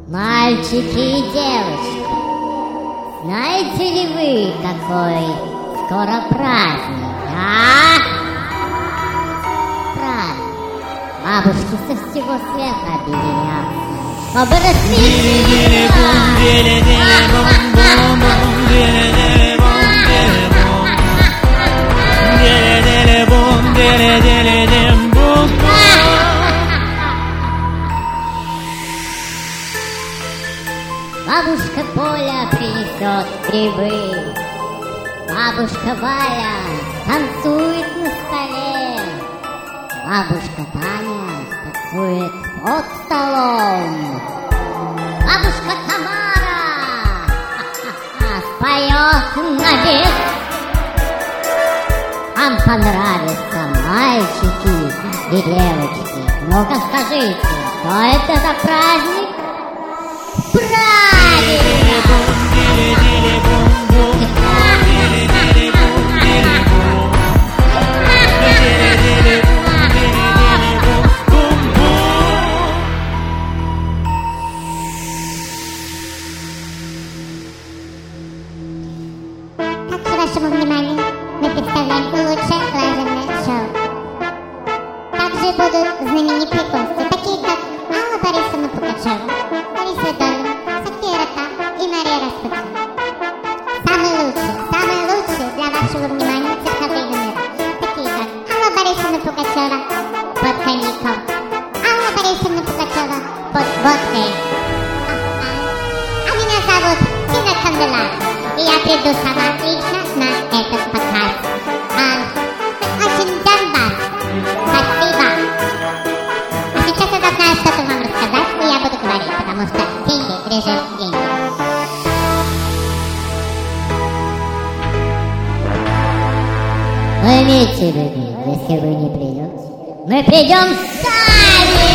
Мальчики и девочки, знаете ли вы, какой скоро праздник, а? Праздник. Бабушки со всего света объединятся, чтобы рассвести. Бабушка Поля принесет грибы, бабушка Валя танцует на столе, бабушка Таня танцует под столом, бабушка Тамара споет на вес. Вам понравятся мальчики и девочки. Ну-ка скажите, что это за праздник? Также вашему вниманию мы представляем лучшее лазерное шоу. Также будут знаменитые гости, такие как Алла Борисовна Пугачева, Лариса Долина, София Рота и Мария Распутина. Самые лучшие для вашего внимания цирковые номера, такие как Алла Борисовна Пугачева под коньяком, Алла Борисовна Пугачева под водкой. А меня зовут Тина Канделак, и я приду сама лично на этот показ. Очень ждем вас. Спасибо. А сейчас я должна что-то вам рассказать, и я буду говорить, потому что деньги режут деньги. Но имейте в виду, если вы не придете, мы придем сами!